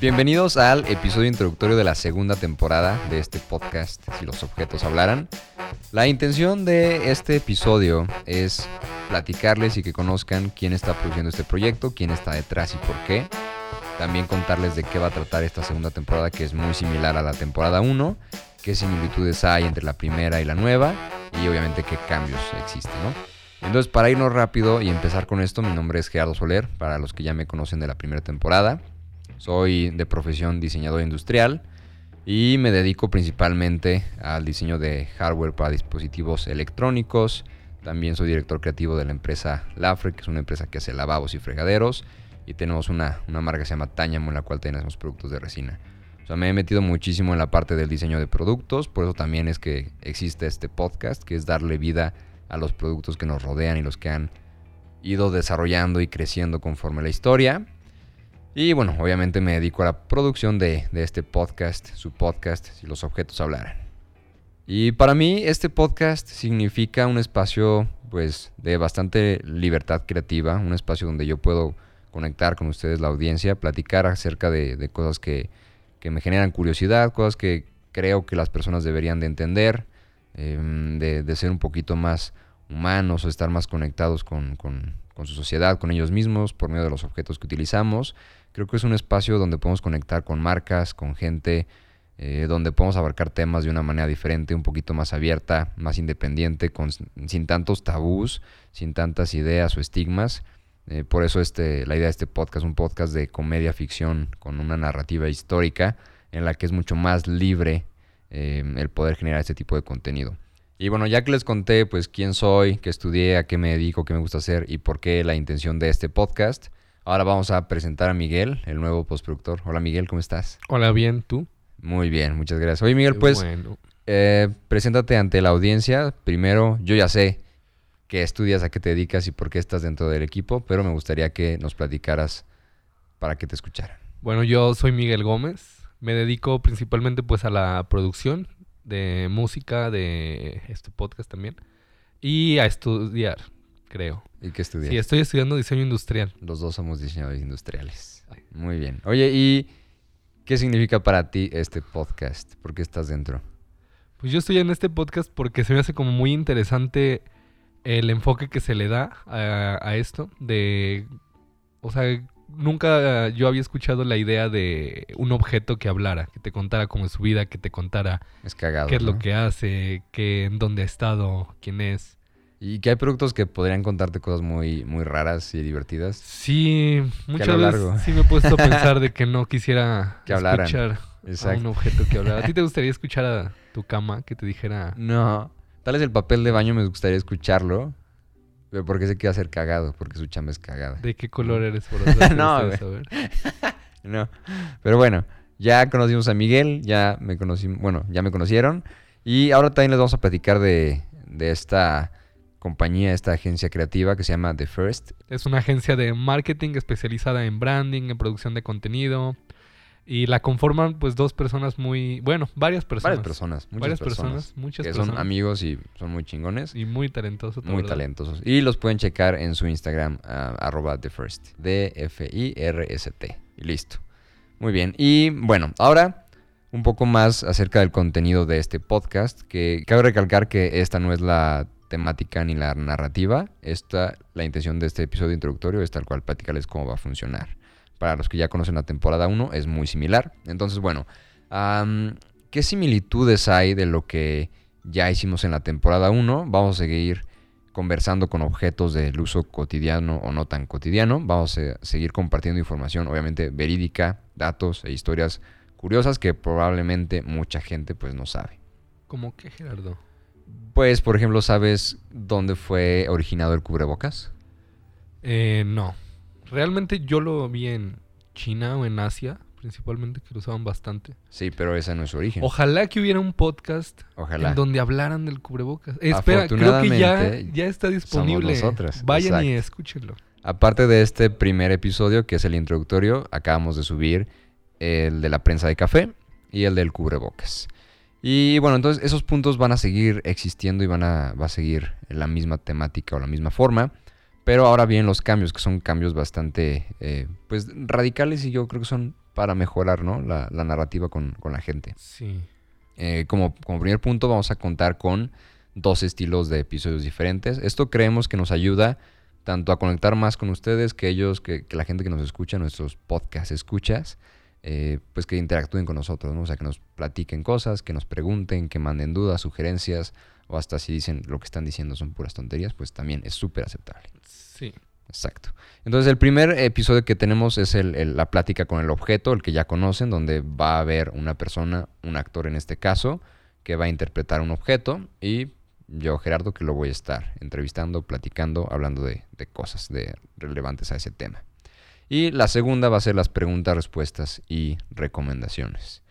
Bienvenidos al episodio introductorio de la segunda temporada de este podcast, Si los objetos hablaran. La intención de este episodio es platicarles y que conozcan quién está produciendo este proyecto, quién está detrás y por qué. También contarles de qué va a tratar esta segunda temporada, que es muy similar a la temporada 1, qué similitudes hay entre la primera y la nueva y obviamente qué cambios existen, ¿no? Entonces, para irnos rápido y empezar con esto, mi nombre es Gerardo Soler, para los que ya me conocen de la primera temporada. Soy de profesión diseñador industrial y me dedico principalmente al diseño de hardware para dispositivos electrónicos. También soy director creativo de la empresa Lafre, que es una empresa que hace lavabos y fregaderos. Y tenemos una marca que se llama Táñamo, en la cual tenemos productos de resina. O sea, me he metido muchísimo en la parte del diseño de productos. Por eso también es que existe este podcast, que es darle vida a los productos que nos rodean y los que han ido desarrollando y creciendo conforme la historia. Y bueno, obviamente me dedico a la producción de este podcast, su podcast, Si los objetos hablaran. Y para mí este podcast significa un espacio pues de bastante libertad creativa, un espacio donde yo puedo conectar con ustedes, la audiencia, platicar acerca de cosas que me generan curiosidad, cosas que creo que las personas deberían de entender, de ser un poquito más humanos o estar más conectados con su sociedad, con ellos mismos, por medio de los objetos que utilizamos. Creo que es un espacio donde podemos conectar con marcas, con gente, donde podemos abarcar temas de una manera diferente, un poquito más abierta, más independiente, sin tantos tabús, sin tantas ideas o estigmas. Por eso la idea de este podcast, un podcast de comedia ficción con una narrativa histórica en la que es mucho más libre el poder generar este tipo de contenido. Y bueno, ya que les conté pues quién soy, qué estudié, a qué me dedico, qué me gusta hacer y por qué la intención de este podcast, ahora vamos a presentar a Miguel, el nuevo postproductor. Hola Miguel, ¿cómo estás? Hola, bien, ¿tú? Muy bien, muchas gracias. Oye Miguel, Qué pues bueno. preséntate ante la audiencia. Primero, yo ya sé qué estudias, a qué te dedicas y por qué estás dentro del equipo, pero me gustaría que nos platicaras para que te escucharan. Bueno, yo soy Miguel Gómez. Me dedico principalmente pues a la producción de música, de este podcast también. Y a estudiar, creo. ¿Y qué estudias? Sí, estoy estudiando diseño industrial. Los dos somos diseñadores industriales. Muy bien. Oye, ¿y qué significa para ti este podcast? ¿Por qué estás dentro? Pues yo estoy en este podcast porque se me hace como muy interesante el enfoque que se le da a esto. O sea, nunca yo había escuchado la idea de un objeto que hablara, que te contara cómo es su vida, que te contara Es cagado, qué es ¿no? lo que hace, en dónde ha estado, quién es. Y que hay productos que podrían contarte cosas muy, muy raras y divertidas. Sí, a muchas lo veces largo. sí me he puesto a pensar de que no quisiera Que hablaran. escuchar a Exacto. un objeto que hablara. ¿A ti te gustaría escuchar a tu cama que te dijera? No. Tal vez el papel de baño me gustaría escucharlo, pero porque sé que va a ser cagado, porque su chamba es cagada. ¿De qué color eres, por favor? No, güey. saber. No. Pero bueno, ya conocimos a Miguel, ya me conocieron. Y ahora también les vamos a platicar de esta compañía, esta agencia creativa que se llama The First. Es una agencia de marketing especializada en branding, en producción de contenido. Y la conforman pues varias personas. Muchas personas. Muchas que personas. son amigos y son muy chingones. Y muy talentosos. Muy talentosos. Y los pueden checar en su Instagram, @TheFirst. DFIRST. Y listo. Muy bien. Y bueno, ahora un poco más acerca del contenido de este podcast. Que cabe recalcar que esta no es la temática ni la narrativa. La intención de este episodio introductorio es tal cual platicarles cómo va a funcionar. Para los que ya conocen la temporada 1 es muy similar. Entonces, bueno, ¿qué similitudes hay de lo que ya hicimos en la temporada 1? Vamos a seguir conversando con objetos del uso cotidiano o no tan cotidiano. Vamos a seguir compartiendo información, obviamente verídica, datos e historias curiosas que probablemente mucha gente pues no sabe. ¿Cómo qué, Gerardo? Pues, por ejemplo, ¿sabes dónde fue originado el cubrebocas? No. Realmente yo lo vi en China o en Asia, principalmente, que lo usaban bastante. Sí, pero ese no es su origen. Ojalá que hubiera un podcast Ojalá. en donde hablaran del cubrebocas. Espera, creo que ya está disponible. Somos nosotros. Vayan y Exacto. escúchenlo. Aparte de este primer episodio, que es el introductorio, acabamos de subir el de la prensa de café y el del cubrebocas. Y bueno, entonces esos puntos van a seguir existiendo y va a seguir la misma temática o la misma forma. Pero ahora vienen los cambios, que son cambios bastante pues radicales y yo creo que son para mejorar, ¿no? la narrativa con la gente. Sí. Como primer punto vamos a contar con 2 estilos de episodios diferentes. Esto creemos que nos ayuda tanto a conectar más con ustedes, que la gente que nos escucha, nuestros podcast escuchas, pues que interactúen con nosotros, ¿no? O sea, que nos platiquen cosas, que nos pregunten, que manden dudas, sugerencias, o hasta si dicen lo que están diciendo son puras tonterías, pues también es súper aceptable. Sí. Exacto. Entonces el primer episodio que tenemos es la plática con el objeto, el que ya conocen, donde va a haber una persona, un actor en este caso, que va a interpretar un objeto, y yo, Gerardo, que lo voy a estar entrevistando, platicando, hablando de cosas relevantes a ese tema. Y la segunda va a ser las preguntas, respuestas y recomendaciones.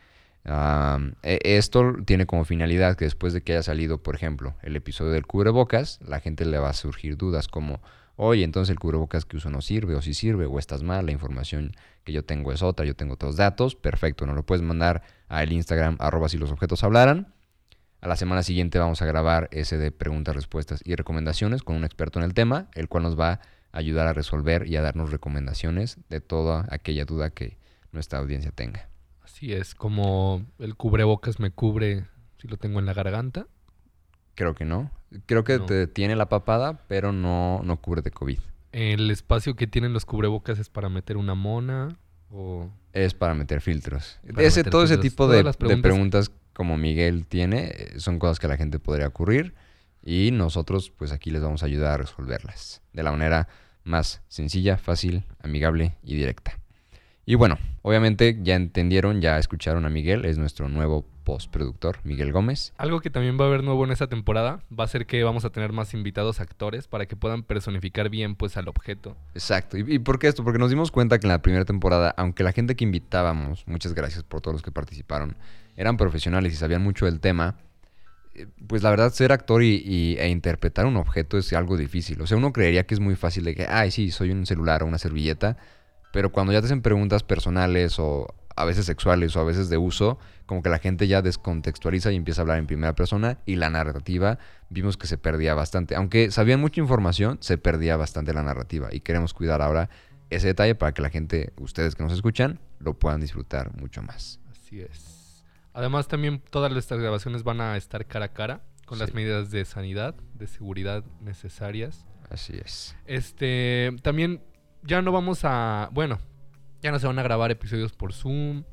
Esto tiene como finalidad que después de que haya salido, por ejemplo, el episodio del cubrebocas, la gente le va a surgir dudas como: oye, entonces el cubrebocas que uso no sirve, o sí sirve, o estás mal, la información que yo tengo es otra, yo tengo otros datos. Perfecto, nos lo puedes mandar al Instagram, @silosobjetoshablaran. A la semana siguiente vamos a grabar ese de preguntas, respuestas y recomendaciones con un experto en el tema, el cual nos va a ayudar a resolver y a darnos recomendaciones de toda aquella duda que nuestra audiencia tenga. Así es, como el cubrebocas me cubre si lo tengo en la garganta. Creo que no. Creo que No. te tiene la papada, pero no cubre de COVID. El espacio que tienen los cubrebocas es para meter una mona o... Es para meter filtros. Para meter Todo ese filtros. tipo Todas de las preguntas como Miguel tiene, son cosas que a la gente podría ocurrir, y nosotros pues aquí les vamos a ayudar a resolverlas de la manera más sencilla, fácil, amigable y directa. Y bueno, obviamente ya entendieron, ya escucharon a Miguel, es nuestro nuevo postproductor, Miguel Gómez. Algo que también va a haber nuevo en esta temporada va a ser que vamos a tener más invitados actores para que puedan personificar bien pues al objeto. Exacto. ¿Y por qué esto? Porque nos dimos cuenta que en la primera temporada, aunque la gente que invitábamos, muchas gracias por todos los que participaron, eran profesionales y sabían mucho del tema, pues la verdad ser actor e interpretar un objeto es algo difícil. O sea, uno creería que es muy fácil de que, ay, sí, soy un celular o una servilleta, pero cuando ya te hacen preguntas personales o a veces sexuales o a veces de uso, como que la gente ya descontextualiza y empieza a hablar en primera persona, y la narrativa vimos que se perdía bastante. Aunque sabían mucha información, se perdía bastante la narrativa, y queremos cuidar ahora ese detalle para que la gente, ustedes que nos escuchan, lo puedan disfrutar mucho más. Así es. Además también todas estas grabaciones van a estar cara a cara con las medidas de sanidad, de seguridad necesarias. Así es. También ya no vamos a... Bueno, ya no se van a grabar episodios por Zoom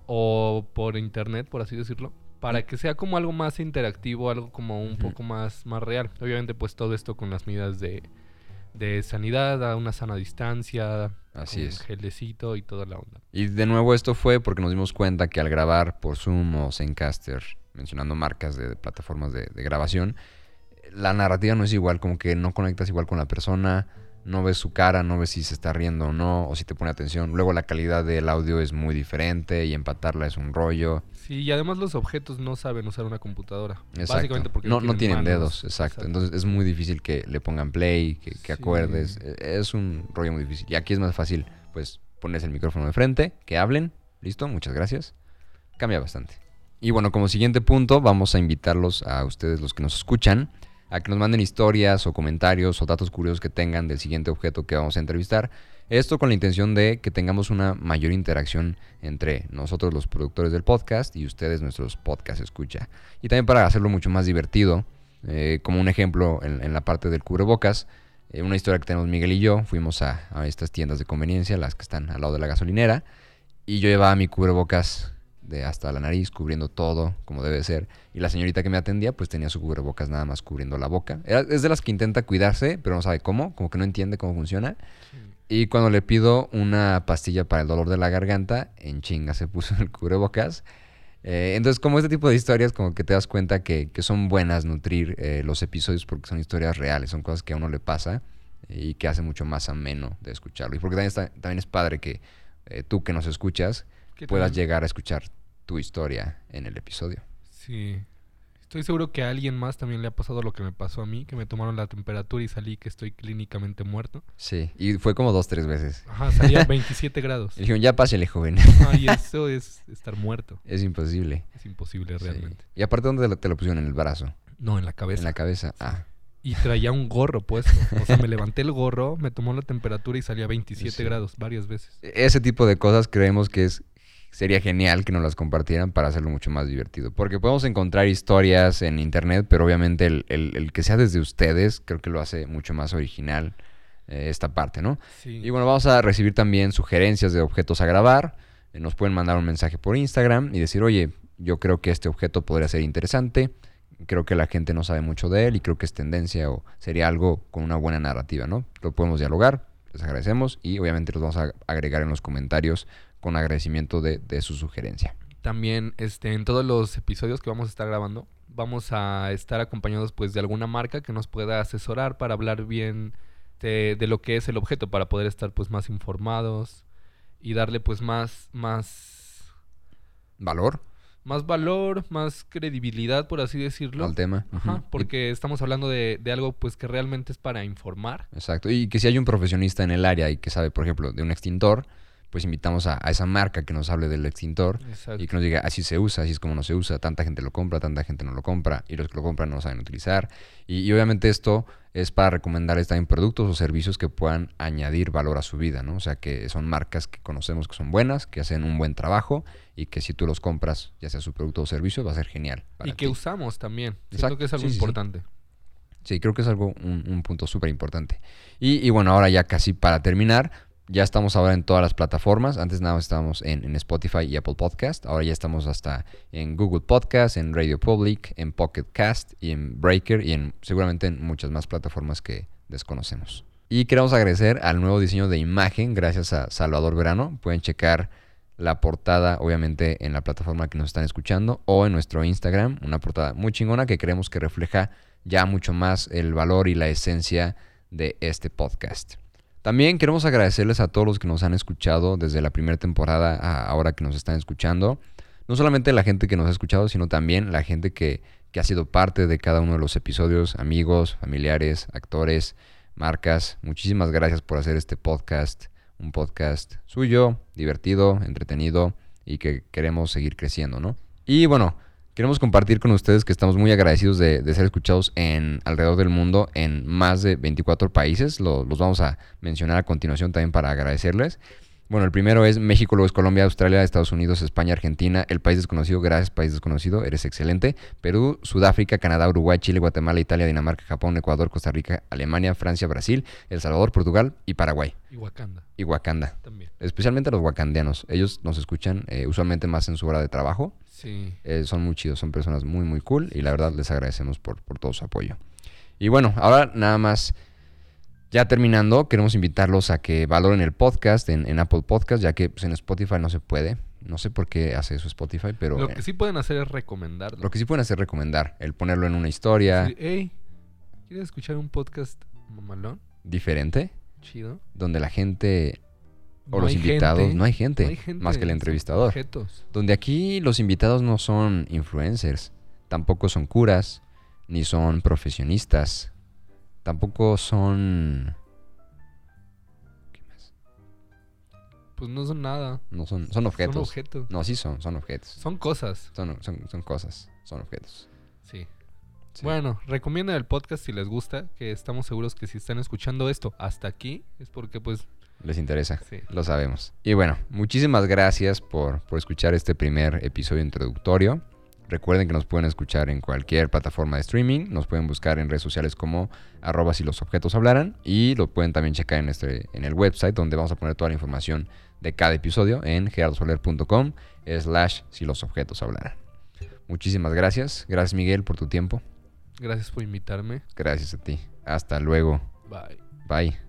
o por internet, por así decirlo, para que sea como algo más interactivo, algo como un poco más real. Obviamente pues todo esto con las medidas de sanidad, a una sana distancia, así con es, gelecito y toda la onda. Y de nuevo esto fue porque nos dimos cuenta que al grabar por Zoom o Zencastr, mencionando marcas de plataformas de grabación, la narrativa no es igual, como que no conectas igual con la persona, no ves su cara, no ves si se está riendo o no, o si te pone atención. Luego la calidad del audio es muy diferente y empatarla es un rollo. Sí, y además los objetos no saben usar una computadora. Exacto. Básicamente porque no tienen manos. dedos, exacto. Entonces es muy difícil que le pongan play, que Sí. acuerdes. Es un rollo muy difícil. Y aquí es más fácil, pues, pones el micrófono de frente, que hablen. Listo, muchas gracias. Cambia bastante. Y bueno, como siguiente punto, vamos a invitarlos a ustedes, los que nos escuchan, a que nos manden historias o comentarios o datos curiosos que tengan del siguiente objeto que vamos a entrevistar. Esto con la intención de que tengamos una mayor interacción entre nosotros, los productores del podcast, y ustedes, nuestros podcast escucha. Y también para hacerlo mucho más divertido, como un ejemplo en la parte del cubrebocas, una historia que tenemos Miguel y yo, fuimos a estas tiendas de conveniencia, las que están al lado de la gasolinera, y yo llevaba mi cubrebocas de hasta la nariz, cubriendo todo como debe ser, y la señorita que me atendía pues tenía su cubrebocas nada más cubriendo la boca. Es de las que intenta cuidarse, pero no sabe cómo, como que no entiende cómo funciona. Sí. Y cuando le pido una pastilla para el dolor de la garganta, en chinga se puso el cubrebocas. Entonces, como este tipo de historias, como que te das cuenta que son buenas nutrir los episodios, porque son historias reales, son cosas que a uno le pasa y que hace mucho más ameno de escucharlo. Y porque también es padre que tú que nos escuchas puedas llegar a escuchar tu historia en el episodio. Sí. Estoy seguro que a alguien más también le ha pasado lo que me pasó a mí, que me tomaron la temperatura y salí que estoy clínicamente muerto. Sí, y fue como 2-3 veces. Ajá, salí a 27 grados. Y dijeron, ya pásele, joven. Ay, eso es estar muerto. Es imposible. Es imposible realmente. Sí. ¿Y aparte dónde te lo pusieron? ¿En el brazo? No, en la cabeza. En la cabeza, sí. Y traía un gorro puesto. O sea, me levanté el gorro, me tomó la temperatura y salí a 27 grados varias veces. Ese tipo de cosas creemos que es sería genial que nos las compartieran para hacerlo mucho más divertido. Porque podemos encontrar historias en internet, pero obviamente el que sea desde ustedes creo que lo hace mucho más original esta parte, ¿no? Sí. Y bueno, vamos a recibir también sugerencias de objetos a grabar. Nos pueden mandar un mensaje por Instagram y decir, oye, yo creo que este objeto podría ser interesante. Creo que la gente no sabe mucho de él y creo que es tendencia o sería algo con una buena narrativa, ¿no? Lo podemos dialogar, les agradecemos y obviamente los vamos a agregar en los comentarios con agradecimiento de su sugerencia. También en todos los episodios que vamos a estar grabando, vamos a estar acompañados pues de alguna marca que nos pueda asesorar para hablar bien de lo que es el objeto, para poder estar pues más informados y darle pues más ¿Valor? Más valor, más credibilidad, por así decirlo. Al tema. Ajá, porque estamos hablando de algo pues que realmente es para informar. Exacto. Y que si hay un profesionista en el área y que sabe, por ejemplo, de un extintor, pues invitamos a esa marca que nos hable del extintor. Exacto. Y que nos diga, así se usa, así es como no se usa, tanta gente lo compra, tanta gente no lo compra, y los que lo compran no lo saben utilizar. Y obviamente esto es para recomendarles también productos o servicios que puedan añadir valor a su vida, ¿no? O sea, que son marcas que conocemos que son buenas, que hacen un buen trabajo, y que si tú los compras, ya sea su producto o servicio, va a ser genial para Y que ti. usamos también. Exacto. Siento que es algo importante. Sí, creo que es algo, un punto súper importante. Y bueno, ahora ya casi para terminar, ya estamos ahora en todas las plataformas. Antes nada más estábamos en Spotify y Apple Podcast. Ahora ya estamos hasta en Google Podcast, en Radio Public, en Pocket Cast y en Breaker y seguramente en muchas más plataformas que desconocemos. Y queremos agradecer al nuevo diseño de imagen gracias a Salvador Verano. Pueden checar la portada obviamente en la plataforma que nos están escuchando o en nuestro Instagram. Una portada muy chingona que creemos que refleja ya mucho más el valor y la esencia de este podcast. También queremos agradecerles a todos los que nos han escuchado desde la primera temporada a ahora que nos están escuchando. No solamente la gente que nos ha escuchado, sino también la gente que ha sido parte de cada uno de los episodios, amigos, familiares, actores, marcas. Muchísimas gracias por hacer este podcast, un podcast suyo, divertido, entretenido y que queremos seguir creciendo, ¿no? Y bueno, queremos compartir con ustedes que estamos muy agradecidos de ser escuchados alrededor del mundo en más de 24 países. Los vamos a mencionar a continuación también para agradecerles. Bueno, el primero es México, luego es Colombia, Australia, Estados Unidos, España, Argentina, el país desconocido, gracias país desconocido, eres excelente. Perú, Sudáfrica, Canadá, Uruguay, Chile, Guatemala, Italia, Dinamarca, Japón, Ecuador, Costa Rica, Alemania, Francia, Brasil, El Salvador, Portugal y Paraguay. Y Wakanda. También. Especialmente los wakandianos. Ellos nos escuchan usualmente más en su hora de trabajo. Sí. Son muy chidos, son personas muy, muy cool y la verdad les agradecemos por todo su apoyo. Y bueno, ahora nada más, ya terminando, queremos invitarlos a que valoren el podcast en Apple Podcast, ya que pues, en Spotify no se puede. No sé por qué hace eso Spotify, pero... Lo que sí pueden hacer es recomendarlo. Lo que sí pueden hacer es recomendar, el ponerlo en una historia. Sí, hey, ¿quieres escuchar un podcast mamalón? Diferente. Chido. Donde la gente... O No los hay invitados, gente. no hay gente, más que el son entrevistador. objetos. Donde aquí los invitados no son influencers, tampoco son curas, ni son profesionistas, tampoco son... ¿Qué más? Pues no son nada. No son objetos. Son objetos. No, sí son objetos. Son cosas. Son cosas, son objetos. Sí. Sí. Bueno, recomienden el podcast si les gusta, que estamos seguros que si están escuchando esto hasta aquí es porque pues... Les interesa, Sí. lo sabemos. Y bueno, muchísimas gracias por escuchar este primer episodio introductorio. Recuerden que nos pueden escuchar en cualquier plataforma de streaming. Nos pueden buscar en redes sociales como @ si los objetos hablaran. Y lo pueden también checar en el website donde vamos a poner toda la información de cada episodio en gerardosoler.com/si los objetos hablaran. Muchísimas gracias. Gracias Miguel por tu tiempo. Gracias por invitarme. Gracias a ti. Hasta luego. Bye. Bye.